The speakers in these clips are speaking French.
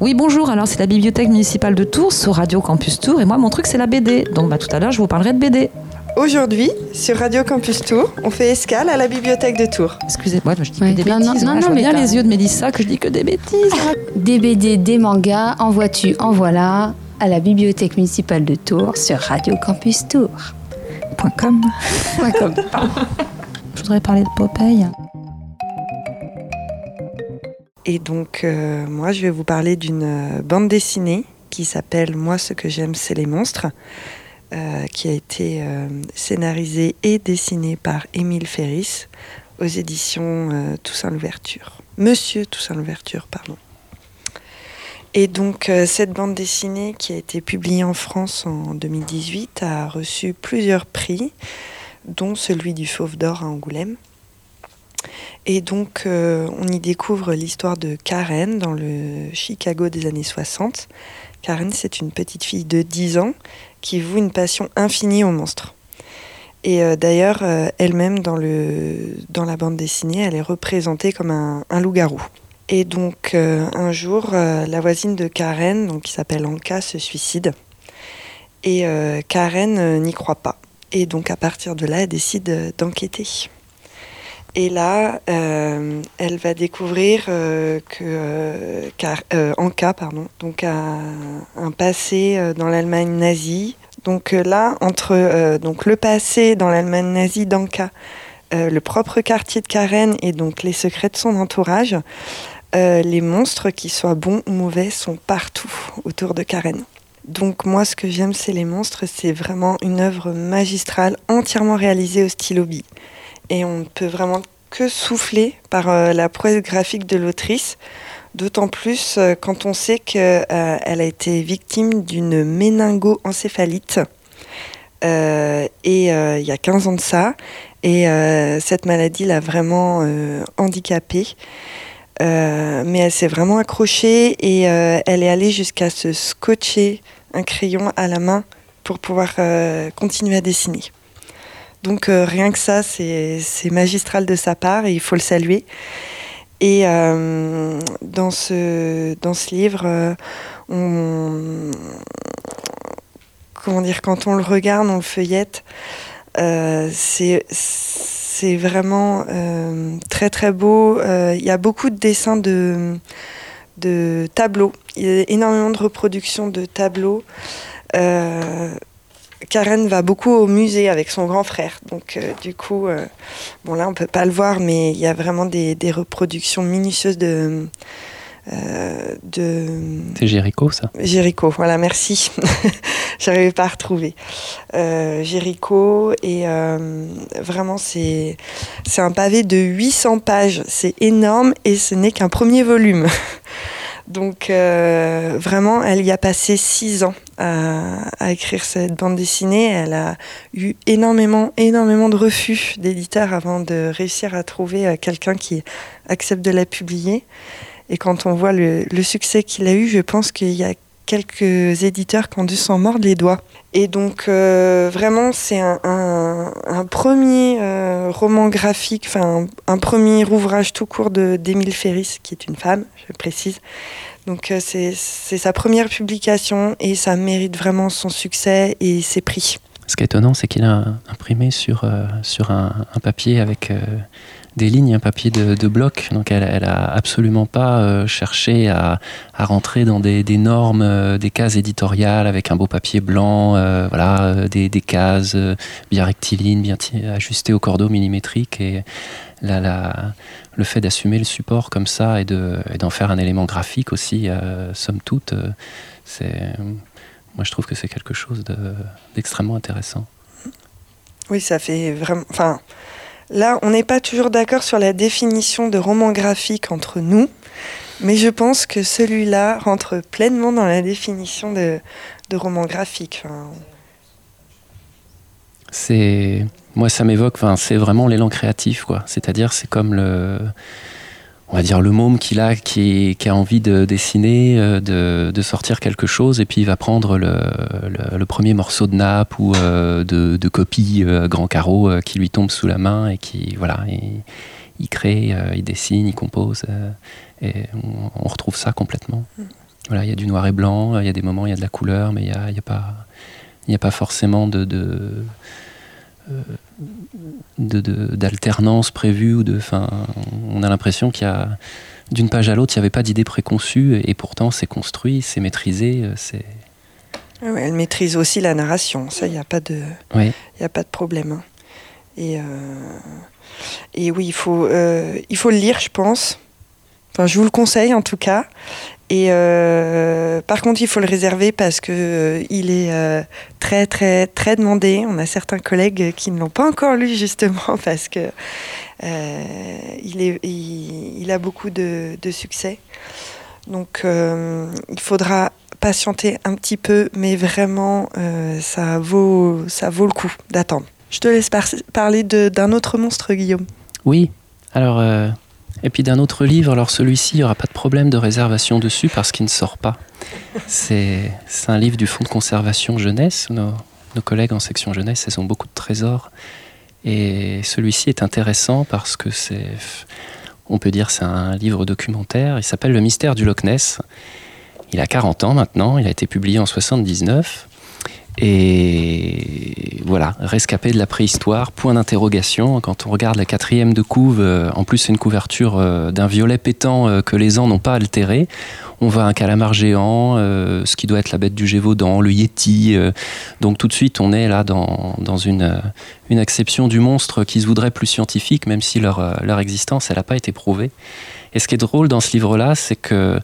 Oui, bonjour, alors c'est la bibliothèque municipale de Tours sur Radio Campus Tours et moi mon truc c'est la BD. Donc tout à l'heure je vous parlerai de BD. Aujourd'hui, sur Radio Campus Tours, on fait escale à la bibliothèque de Tours. Excusez-moi, je dis que des bêtises. Non, je vois bien mais les yeux de Mélissa que je dis que des bêtises. Des BD, des mangas, en vois-tu, en voilà, à la bibliothèque municipale de Tours sur Radio Campus Tours. .com. Je voudrais parler de Popeye. Et donc, moi, je vais vous parler d'une bande dessinée qui s'appelle « Moi, ce que j'aime, c'est les monstres », qui a été scénarisée et dessinée par Émile Ferris aux éditions Toussaint Louverture. Monsieur Toussaint Louverture, pardon. Et donc, cette bande dessinée qui a été publiée en France en 2018 a reçu plusieurs prix, dont celui du Fauve d'Or à Angoulême. Et donc, on y découvre l'histoire de Karen dans le Chicago des années 60. Karen, c'est une petite fille de 10 ans qui voue une passion infinie aux monstres. Et d'ailleurs, elle-même, dans la bande dessinée, elle est représentée comme un loup-garou. Et donc, un jour, la voisine de Karen, donc, qui s'appelle Anka, se suicide. Et Karen n'y croit pas. Et donc, à partir de là, elle décide d'enquêter. Et là, elle va découvrir Anka, donc a un passé dans l'Allemagne nazie. Donc là, entre donc le passé dans l'Allemagne nazie d'Anka, le propre quartier de Karen et donc les secrets de son entourage, les monstres, qu'ils soient bons ou mauvais, sont partout autour de Karen. Donc moi, ce que j'aime, c'est les monstres. C'est vraiment une œuvre magistrale, entièrement réalisée au stylo bille. Et on ne peut vraiment que souffler par la prouesse graphique de l'autrice, d'autant plus quand on sait qu'elle a été victime d'une méningo-encéphalite il y a 15 ans de ça, et cette maladie l'a vraiment handicapée. Mais elle s'est vraiment accrochée et elle est allée jusqu'à se scotcher un crayon à la main pour pouvoir continuer à dessiner. Donc rien que ça, c'est magistral de sa part et il faut le saluer. Et dans ce livre, quand on le regarde, on le feuillette, c'est vraiment très très beau. Il y a beaucoup de dessins de tableaux. Il y a énormément de reproductions de tableaux. Karen va beaucoup au musée avec son grand frère. Donc, du coup, bon là, on peut pas le voir, mais il y a vraiment des reproductions minutieuses de... C'est Géricault, ça ? Géricault, voilà, merci. J'arrivais pas à retrouver. Géricault, et vraiment, c'est un pavé de 800 pages. C'est énorme et ce n'est qu'un premier volume. Donc vraiment, elle y a passé 6 ans à écrire cette bande dessinée. Elle a eu énormément de refus d'éditeurs avant de réussir à trouver quelqu'un qui accepte de la publier. Et quand on voit le succès qu'il a eu, je pense qu'il y a quelques éditeurs qui ont dû s'en mordre les doigts. Et donc vraiment, c'est un premier roman graphique, enfin un premier ouvrage tout court d'Émile Ferris, qui est une femme, je précise. Donc c'est sa première publication et ça mérite vraiment son succès et ses prix. Ce qui est étonnant, c'est qu'il a imprimé sur un papier avec des lignes, un papier de bloc. Donc elle a absolument pas cherché à rentrer dans des normes, des cases éditoriales avec un beau papier blanc, des cases bien rectilignes, bien ajustées au cordeau millimétrique. Et le fait d'assumer le support comme ça et d'en faire un élément graphique aussi, somme toute, moi je trouve que c'est quelque chose d'extrêmement intéressant. Oui, ça fait vraiment... Enfin, là, on n'est pas toujours d'accord sur la définition de roman graphique entre nous, mais je pense que celui-là rentre pleinement dans la définition de roman graphique. Enfin... Moi, ça m'évoque, c'est vraiment l'élan créatif, quoi. C'est-à-dire, c'est comme on va dire le môme qui a envie de dessiner, de sortir quelque chose, et puis il va prendre le premier morceau de nappe ou de copie grand carreau qui lui tombe sous la main et qui, voilà, il crée, il dessine, il compose, et on retrouve ça complètement. Voilà, il y a du noir et blanc, il y a des moments, il y a de la couleur, mais il n'y a pas forcément d'alternance prévue. On a l'impression qu'il y a, d'une page à l'autre, il n'y avait pas d'idée préconçue, et pourtant c'est construit, c'est maîtrisé. Ouais, elle maîtrise aussi la narration, ça, il n'y a pas de problème. Hein. Et oui, il faut le lire, je pense. Enfin, je vous le conseille en tout cas. Et par contre, il faut le réserver parce que il est très très très demandé. On a certains collègues qui ne l'ont pas encore lu justement parce que il a beaucoup de succès. Donc, il faudra patienter un petit peu, mais vraiment, ça vaut le coup d'attendre. Je te laisse parler d'un autre monstre, Guillaume. Oui. Alors. Et puis d'un autre livre, alors celui-ci, il n'y aura pas de problème de réservation dessus parce qu'il ne sort pas. C'est un livre du Fonds de conservation jeunesse. Nos collègues en section jeunesse, ils ont beaucoup de trésors. Et celui-ci est intéressant parce que on peut dire c'est un livre documentaire. Il s'appelle Le mystère du Loch Ness. Il a 40 ans maintenant, il a été publié en 79. Et voilà, rescapé de la préhistoire, point d'interrogation. Quand on regarde la 4e de couve, en plus c'est une couverture d'un violet pétant que les ans n'ont pas altéré. On voit un calamar géant, ce qui doit être la bête du Gévaudan, le Yéti. Donc tout de suite on est là dans une acception du monstre qui se voudrait plus scientifique, même si leur existence elle n'a pas été prouvée. Et ce qui est drôle dans ce livre-là, c'est que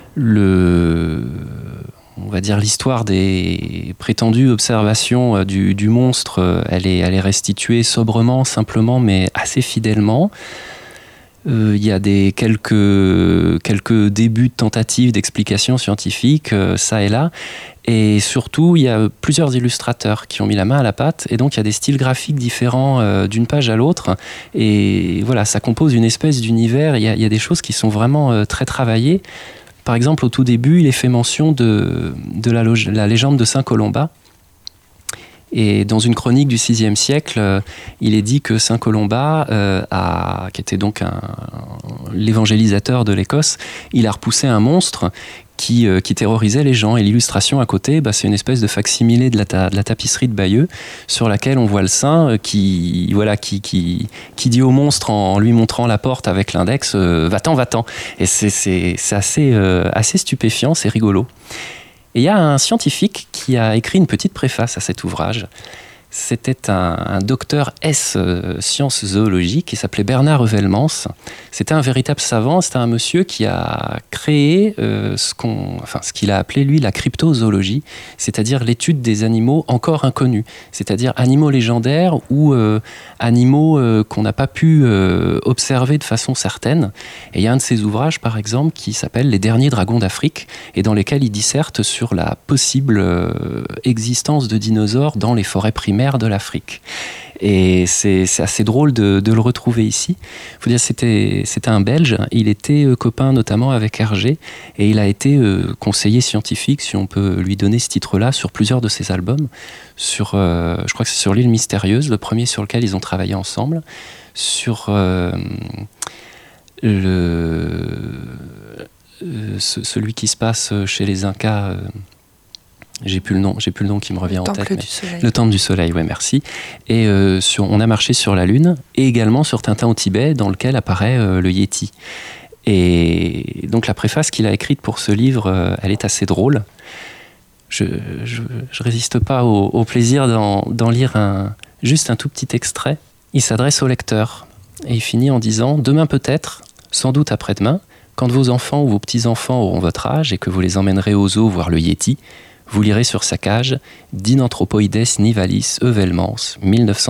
on va dire l'histoire des prétendues observations du monstre, elle est restituée sobrement, simplement, mais assez fidèlement. Il y a quelques débuts de tentatives d'explications scientifiques, ça et là. Et surtout, il y a plusieurs illustrateurs qui ont mis la main à la pâte. Et donc, il y a des styles graphiques différents d'une page à l'autre. Et voilà, ça compose une espèce d'univers. Il y a des choses qui sont vraiment très travaillées. Par exemple, au tout début, il est fait mention de la légende de Saint Colomba. Et dans une chronique du VIe siècle, il est dit que Saint Colomba, qui était donc l'évangélisateur de l'Écosse, il a repoussé un monstre qui terrorisait les gens. Et l'illustration à côté, c'est une espèce de facsimilé de la tapisserie de Bayeux, sur laquelle on voit le saint qui dit au monstre en lui montrant la porte avec l'index va-t'en, va-t'en. Et c'est assez stupéfiant, c'est rigolo. Et il y a un scientifique qui a écrit une petite préface à cet ouvrage. C'était un docteur S sciences zoologiques qui s'appelait Bernard Evelmans. C'était un véritable savant, c'était un monsieur qui a créé ce qu'il a appelé lui la cryptozoologie, c'est-à-dire l'étude des animaux encore inconnus, c'est-à-dire animaux légendaires ou animaux qu'on n'a pas pu observer de façon certaine. Et il y a un de ses ouvrages par exemple qui s'appelle Les derniers dragons d'Afrique et dans lesquels il disserte sur la possible existence de dinosaures dans les forêts primaires de l'Afrique. Et c'est assez drôle de le retrouver ici. Il faut dire c'était un Belge, il était copain notamment avec Hergé et il a été conseiller scientifique, si on peut lui donner ce titre-là, sur plusieurs de ses albums. Je crois que c'est sur l'île Mystérieuse, le premier sur lequel ils ont travaillé ensemble, sur celui qui se passe chez les Incas. J'ai plus le nom qui me revient en tête. Le Temple du Soleil, ouais, merci. Et on a marché sur la Lune et également sur Tintin au Tibet, dans lequel apparaît le Yéti. Et donc la préface qu'il a écrite pour ce livre, elle est assez drôle. Je résiste pas au plaisir d'en lire juste un tout petit extrait. Il s'adresse au lecteur et il finit en disant « Demain peut-être, sans doute après-demain, quand vos enfants ou vos petits-enfants auront votre âge et que vous les emmènerez au zoo voir le Yéti, vous lirez sur sa cage « Dinanthropoides nivalis Evelmans, 1958 »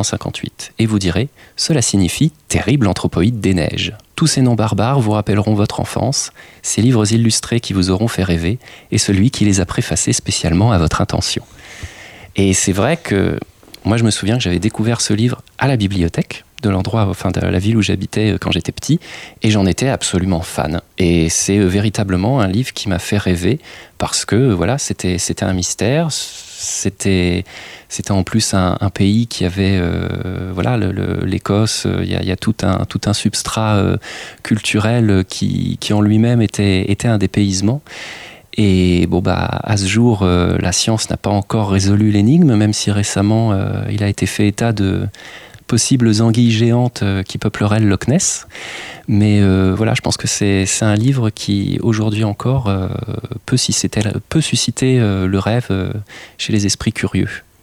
et vous direz « Cela signifie « terrible anthropoïde des neiges ». Tous ces noms barbares vous rappelleront votre enfance, ces livres illustrés qui vous auront fait rêver et celui qui les a préfacés spécialement à votre intention. » Et c'est vrai que moi je me souviens que j'avais découvert ce livre à la bibliothèque de la ville où j'habitais quand j'étais petit, et j'en étais absolument fan. Et c'est véritablement un livre qui m'a fait rêver, parce que voilà, c'était un mystère, c'était en plus un pays qui avait l'Écosse, il y a tout un substrat culturel qui en lui-même était un dépaysement. Et bon, à ce jour, la science n'a pas encore résolu l'énigme, même si récemment, il a été fait état de possibles anguilles géantes qui peupleraient le Loch Ness. Mais voilà, je pense que c'est un livre qui, aujourd'hui encore, peut susciter le rêve chez les esprits curieux.